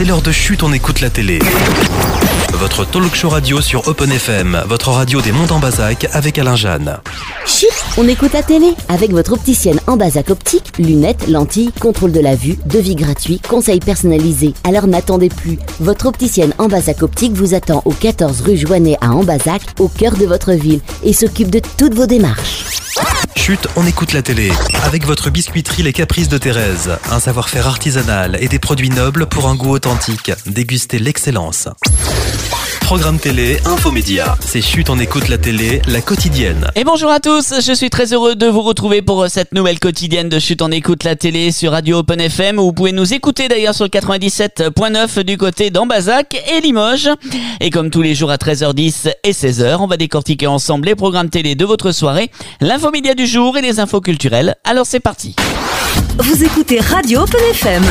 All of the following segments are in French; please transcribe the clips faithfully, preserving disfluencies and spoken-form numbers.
c'est l'heure de Chut, on écoute la télé. Votre talk show radio sur Open F M, votre radio des Monts en Bazac avec Alain Jeanne. Chut, on écoute la télé avec votre opticienne en Bazac optique, lunettes, lentilles, contrôle de la vue, devis gratuit, conseils personnalisés. Alors n'attendez plus, votre opticienne en Bazac optique vous attend au quatorze rue Joannet à Ambazac, au cœur de votre ville, et s'occupe de toutes vos démarches. Chut, on écoute la télé avec votre biscuiterie Les Caprices de Thérèse. Un savoir-faire artisanal et des produits nobles pour un goût authentique. Dégustez l'excellence. Programme télé, Infomédia. C'est Chut, on écoute la télé, la quotidienne. Et bonjour à tous, je suis très heureux de vous retrouver pour cette nouvelle quotidienne de Chut, on écoute la télé sur Radio Open F M, où vous pouvez nous écouter d'ailleurs sur le quatre-vingt-dix-sept point neuf du côté d'Ambazac et Limoges. Et comme tous les jours à treize heures dix et seize heures, on va décortiquer ensemble les programmes télé de votre soirée, l'infomédia du jour et les infos culturelles. Alors c'est parti. Vous écoutez Radio Open F M.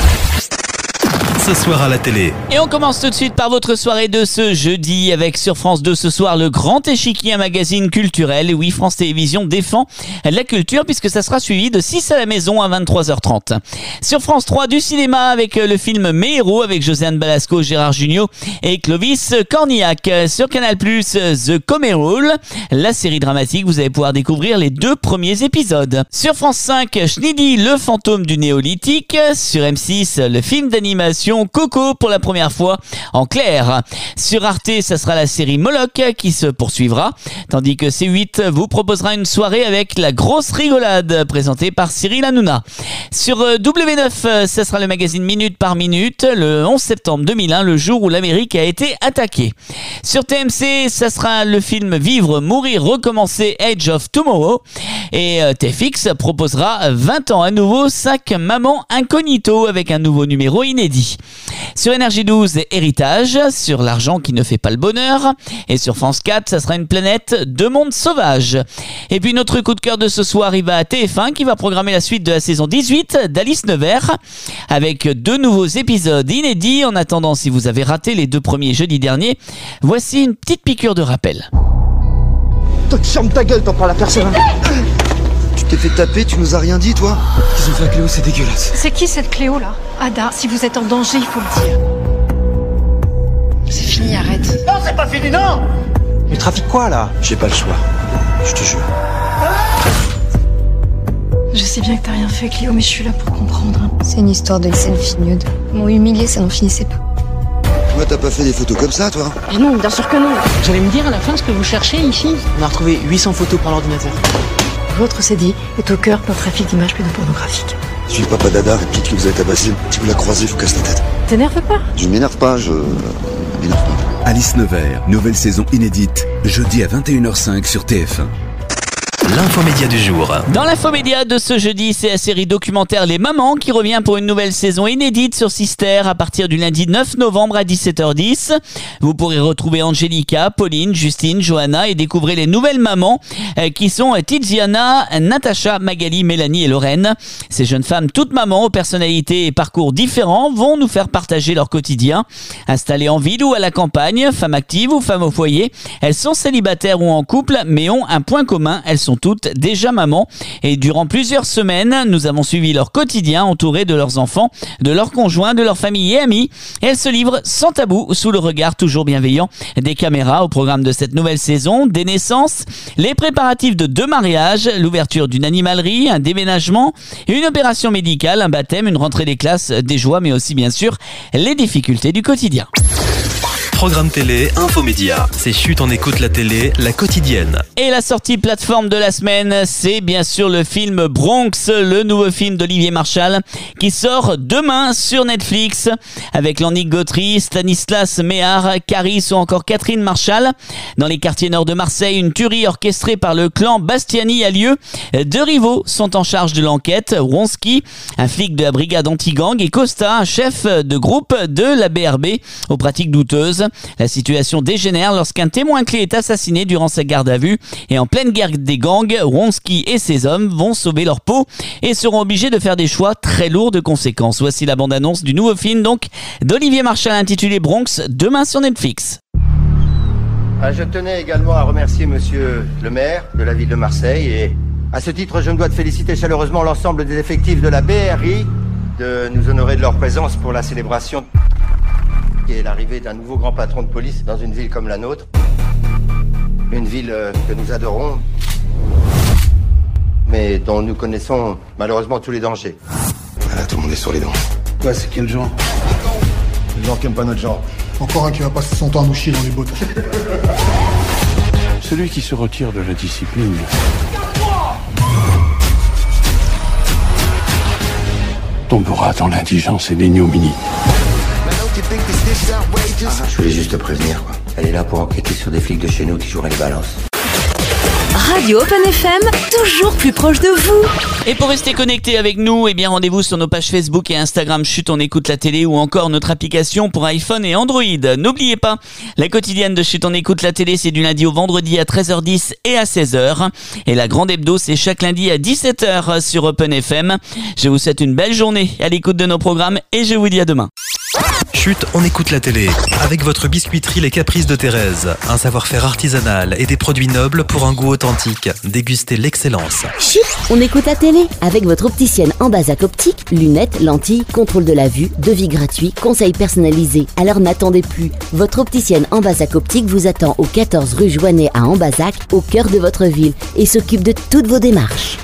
Ce soir à la télé. Et on commence tout de suite par votre soirée de ce jeudi avec sur France deux ce soir le Grand Échiquier, un magazine culturel. Et oui, France Télévisions défend la culture puisque ça sera suivi de six à la maison à vingt-trois heures trente. Sur France trois, du cinéma avec le film Mes héros avec Josiane Balasco, Gérard Jugnot et Clovis Cornillac. Sur Canal plus, The Comedy Rule, la série dramatique, vous allez pouvoir découvrir les deux premiers épisodes. Sur France cinq, Schneidi, le fantôme du néolithique. Sur M six, le film d'animation Coco pour la première fois en clair. Sur Arte, ça sera la série Moloch qui se poursuivra, tandis que C huit vous proposera une soirée avec la grosse rigolade présentée par Cyril Hanouna. Sur W neuf, ça sera le magazine Minute par Minute, le onze septembre deux mille un, le jour où l'Amérique a été attaquée. Sur T M C, ça sera le film Vivre, Mourir, Recommencer, Age of Tomorrow. Et T F X proposera vingt ans à nouveau, Sac Maman Incognito avec un nouveau numéro inédit. Sur N R J douze, Héritage, sur l'argent qui ne fait pas le bonheur. Et sur France quatre, ça sera une planète de monde sauvage. Et puis notre coup de cœur de ce soir, il va à T F un qui va programmer la suite de la saison dix-huit d'Alice Nevers avec deux nouveaux épisodes inédits. En attendant, si vous avez raté les deux premiers jeudi dernier, voici une petite piqûre de rappel. Toi tu fermes ta gueule, t'en parles à personne. Tu t'es fait taper, tu nous as rien dit toi? Ils ont fait à Cléo, c'est dégueulasse. C'est qui cette Cléo là? Ada, si vous êtes en danger, il faut le dire. C'est fini, arrête. Non, c'est pas fini, non. Mais trafic quoi là? J'ai pas le choix, je te jure. Je sais bien que t'as rien fait, Cléo, mais je suis là pour comprendre. C'est une histoire de lycée de figneude. Ils m'ont humilié, ça n'en finissait pas. Toi, t'as pas fait des photos comme ça, toi? Mais non, bien sûr que non. Vous allez me dire à la fin ce que vous cherchez ici? On a retrouvé huit cents photos par l'ordinateur. Votre C D est au cœur d'un trafic d'images pédopornographiques. Je suis papa Dada, réplique que vous avez tabassé. Si vous la croisez, je vous casse la tête. T'énerve pas? Je m'énerve pas, je... m'énerve pas. Alice Nevers, nouvelle saison inédite, jeudi à vingt et une heures cinq sur T F un. L'infomédia du jour. Dans l'infomédia de ce jeudi, c'est la série documentaire Les Mamans qui revient pour une nouvelle saison inédite sur Sister à partir du lundi neuf novembre à dix-sept heures dix. Vous pourrez retrouver Angelica, Pauline, Justine, Johanna et découvrir les nouvelles mamans qui sont Tiziana, Natacha, Magali, Mélanie et Lorraine. Ces jeunes femmes, toutes mamans aux personnalités et parcours différents, vont nous faire partager leur quotidien. Installées en ville ou à la campagne, femmes actives ou femmes au foyer, elles sont célibataires ou en couple mais ont un point commun, elles sont toutes déjà mamans et durant plusieurs semaines, nous avons suivi leur quotidien entouré de leurs enfants, de leurs conjoints, de leurs familles et amis et elles se livrent sans tabou sous le regard toujours bienveillant des caméras. Au programme de cette nouvelle saison, des naissances, les préparatifs de deux mariages, l'ouverture d'une animalerie, un déménagement, une opération médicale, un baptême, une rentrée des classes, des joies mais aussi bien sûr les difficultés du quotidien. Programme télé, Infomédia. C'est Chut, on écoute la télé, la quotidienne. Et la sortie plateforme de la semaine, c'est bien sûr le film Bronx, le nouveau film d'Olivier Marchal, qui sort demain sur Netflix, avec Lannick Gautry, Stanislas Méhard, Caris ou encore Catherine Marchal. Dans les quartiers nord de Marseille, une tuerie orchestrée par le clan Bastiani a lieu. Deux rivaux sont en charge de l'enquête, Wronski, un flic de la brigade anti-gang, et Costa, un chef de groupe de la B R B, aux pratiques douteuses. La situation dégénère lorsqu'un témoin clé est assassiné durant sa garde à vue et en pleine guerre des gangs, Wronski et ses hommes vont sauver leur peau et seront obligés de faire des choix très lourds de conséquences. Voici la bande-annonce du nouveau film donc d'Olivier Marchal intitulé Bronx, demain sur Netflix. Je tenais également à remercier monsieur le maire de la ville de Marseille et à ce titre je me dois de féliciter chaleureusement l'ensemble des effectifs de la B R I de nous honorer de leur présence pour la célébration qui est l'arrivée d'un nouveau grand patron de police dans une ville comme la nôtre. Une ville euh, que nous adorons, mais dont nous connaissons malheureusement tous les dangers. Voilà, tout le monde est sur les dents. Ouais, c'est quel genre? Les gens qui aiment pas notre genre. Encore un qui va passer son temps à nous chier dans les bottes. Celui qui se retire de la discipline tombera dans l'indigence et l'ignominie. Je voulais juste te prévenir, quoi. Elle est là pour enquêter sur des flics de chez nous qui joueraient les balances. Radio Open F M, toujours plus proche de vous. Et pour rester connecté avec nous, eh bien rendez-vous sur nos pages Facebook et Instagram Chut on écoute la télé ou encore notre application pour iPhone et Android. N'oubliez pas, la quotidienne de Chut on écoute la télé, c'est du lundi au vendredi à treize heures dix et à seize heures. Et la grande hebdo, c'est chaque lundi à dix-sept heures sur Open F M. Je vous souhaite une belle journée à l'écoute de nos programmes et je vous dis à demain. Chut, on écoute la télé. Avec votre biscuiterie Les Caprices de Thérèse. Un savoir-faire artisanal et des produits nobles pour un goût authentique. Dégustez l'excellence. Chut, on écoute la télé. Avec votre opticienne en Ambazac Optique, lunettes, lentilles, contrôle de la vue, devis gratuit, conseils personnalisés. Alors n'attendez plus. Votre opticienne en Ambazac Optique vous attend au quatorze rue Joannet à Ambazac, au cœur de votre ville, et s'occupe de toutes vos démarches.